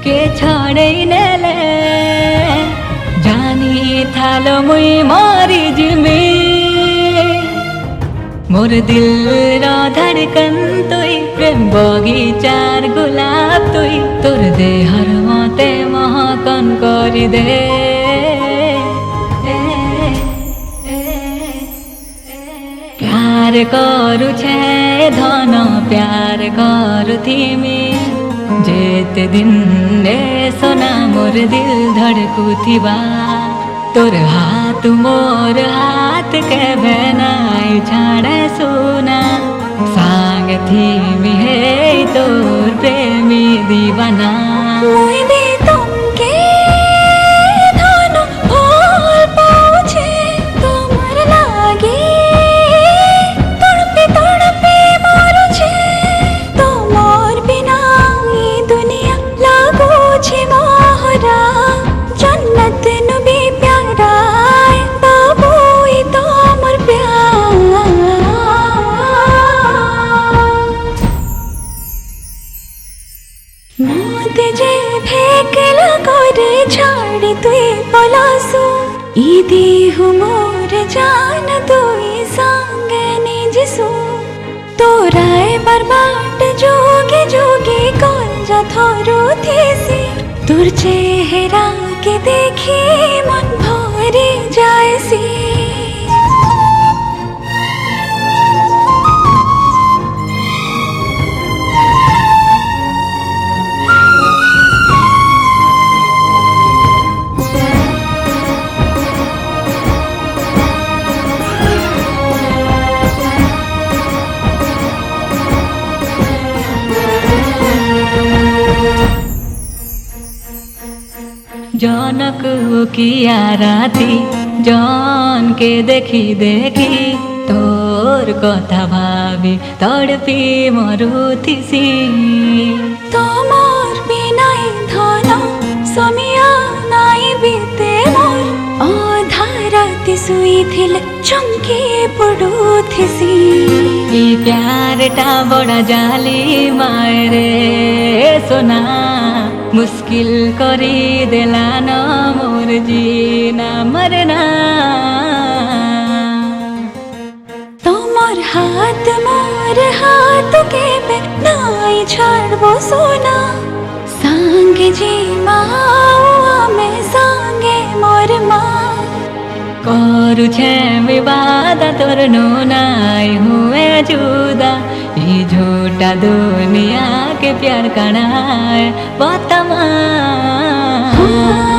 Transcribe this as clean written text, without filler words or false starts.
के छाड़ै नेले जानी थालो मुई मारी जिमी मोर दिल र धड़कन तुई प्रेम बगीचार गुलाब तुई तोर देहर मते महकन करी दे प्यार करू छे धन प्यार करू थिमी जेते दिन रे सोना मोर दिल धड़कू थिबा तोर हाथ मोर हाथ के बनाई छाड़े सोना सांग थिमी हे तोर प्रेमी दीवाना जे फेकला करे छाड़ी तुई पलासु ई देहु मोर जान तुई संगे निजसु तोराए बर्बाट जोगे जोगे कौन जा थोरो थेसी तोर चेहरा के देखी मन भरे जायसी जनक किया राती जान के देखी देखी तोर कथा भावी तड़पी मरुथिसी तोमर बिनाई धन समिया नाई बीते मोर अधारती सुई थिल चमके पड़ुथिसी ई प्यार टा बड़ा जाली मारे सोना मुश्किल करी देला न मोर जीना मरना तोमर हाथ मोर हाथ के पे नाई छाड़बो सोना सांगे जी माँ में सांगे मोर माँ करू छे विवाद तोर नाई हुए जुदा ई झूठा दुनिया के प्यार कणाए बतमा